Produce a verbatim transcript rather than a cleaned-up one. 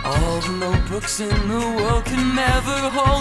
All the notebooks in the world can never hold